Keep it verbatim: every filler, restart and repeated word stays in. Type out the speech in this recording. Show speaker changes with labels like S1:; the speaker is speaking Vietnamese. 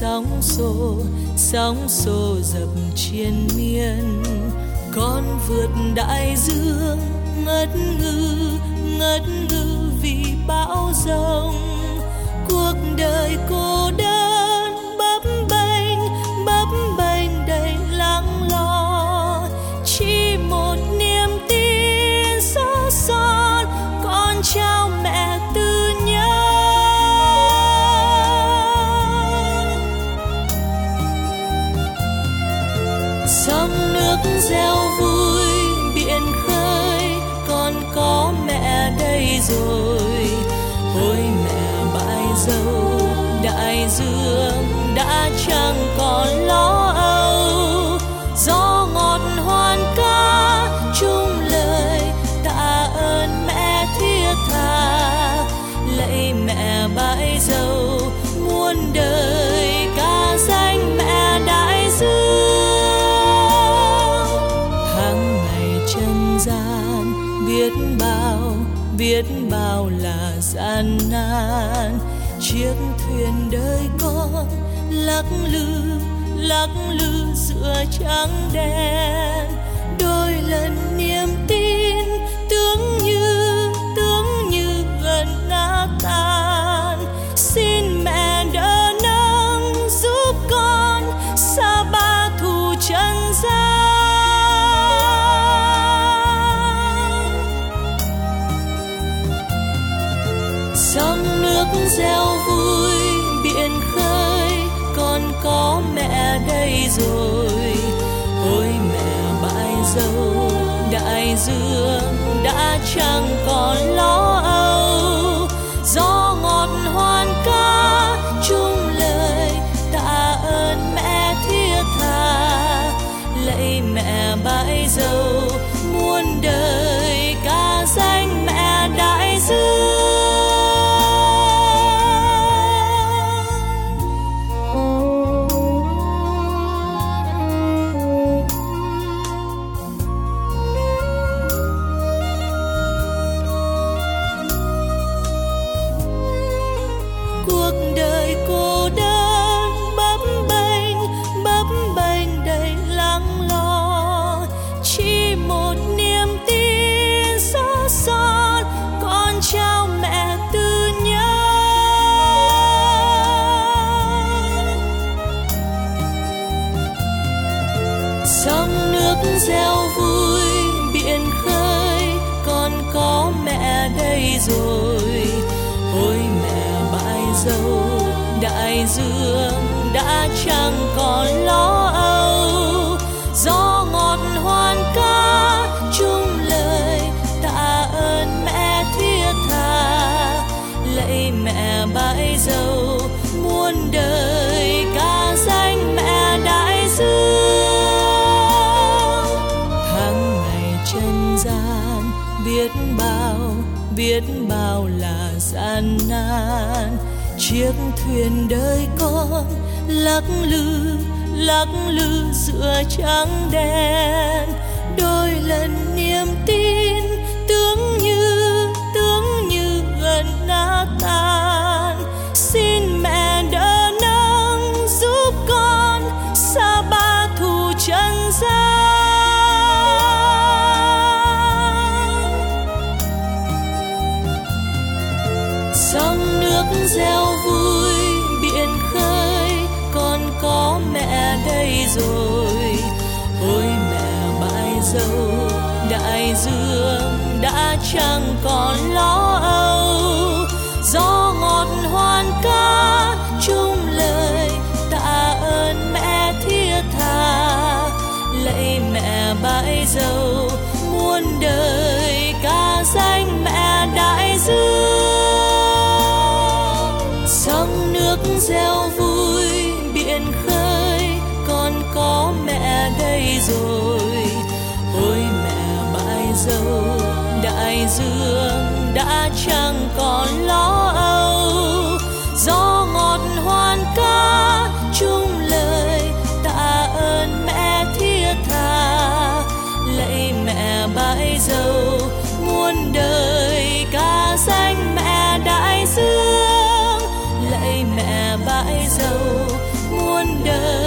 S1: sóng xô sóng xô dập triền miên. Con vượt đại dương ngất ngư ngất ngư vì bão giông. Cuộc đời cô đơn bấp bênh bấp bênh đầy lắng lo. Chỉ một niềm tin xót son con trao mẹ từ nhớ. Sông nước reo vui biển khơi con có mẹ đây rồi. Ôi mẹ bãi dâu đại dương đã chẳng còn lo âu. Gió ngọt hoan ca chung lời tạ ơn mẹ thiết tha. Lạy mẹ bãi dâu muôn đời ca danh mẹ đại dương. Hàng ngày trần gian biết bao biết bao là gian nan. Chiếc thuyền đời con lắc lư lắc lư giữa trắng đen. Đôi lần niềm tin tưởng như tưởng như gần nát tan. Xin mẹ đỡ nâng giúp con xa ba thù trần gian. Sông nước reo vui biển khơi con có mẹ đây rồi. Ôi mẹ bãi dâu đại dương đã chẳng còn lo âu. Gió ngọt hoan ca chung lời tạ ơn mẹ thiết tha. Lạy mẹ bãi dâu muôn đời ca danh mẹ đại dương. Sông nước reo vui biển khơi con có mẹ đây rồi. Ôi mẹ bãi dâu đại dương đã chẳng còn lo âu. Gió ngọt hoan ca chung lời tạ ơn mẹ thiết tha. Lạy mẹ bãi dâu muôn đời ca danh mẹ đại dương. Trần gian biết bao biết bao là gian nan. Chiếc thuyền đời con lắc lư lắc lư giữa trắng đen. Đôi lần niềm tin tưởng như tưởng như gần nát tan. Xin mẹ đỡ nâng giúp con xa ba thù trần gian. Sông nước reo vui biển khơi con có mẹ đây rồi. Ôi mẹ bãi dâu đại dương đã chẳng còn lo âu. Gió ngọt hoan ca chung lời tạ ơn mẹ thiết tha. Lạy mẹ bãi dâu muôn đời ca danh mẹ đại dương. Sông nước reo vui biển khơi con có mẹ đây rồi. Ôi mẹ bãi dâu đại dương đã chẳng còn lo âu. Gió ngọt hoan ca chung lời tạ ơn mẹ thiết tha. Lạy mẹ bãi dâu muôn đời ca danh mẹ đại dương. Lạy mẹ bãi dâu đời